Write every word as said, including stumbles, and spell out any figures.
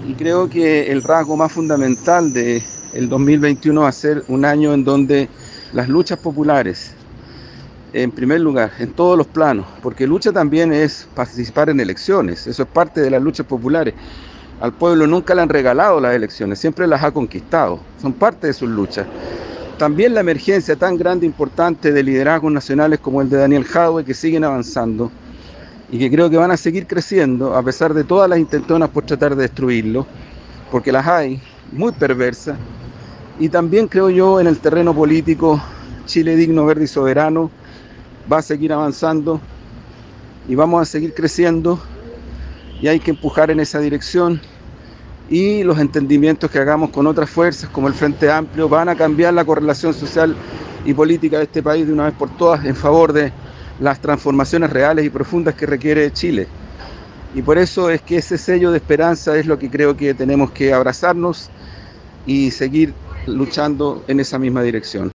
Y creo que el rasgo más fundamental de el dos mil veintiuno va a ser un año en donde las luchas populares, en primer lugar, en todos los planos, porque lucha también es participar en elecciones, eso es parte de las luchas populares. Al pueblo nunca le han regalado las elecciones, siempre las ha conquistado, son parte de sus luchas. También la emergencia tan grande e importante de liderazgos nacionales como el de Daniel Jadwe, que siguen avanzando y que creo que van a seguir creciendo a pesar de todas las intentonas por tratar de destruirlo, porque las hay, muy perversas. Y también creo yo en el terreno político, Chile digno, verde y soberano va a seguir avanzando y vamos a seguir creciendo y hay que empujar en esa dirección. Y los entendimientos que hagamos con otras fuerzas como el Frente Amplio van a cambiar la correlación social y política de este país de una vez por todas en favor de las transformaciones reales y profundas que requiere Chile. Y por eso es que ese sello de esperanza es lo que creo que tenemos que abrazarnos y seguir luchando en esa misma dirección.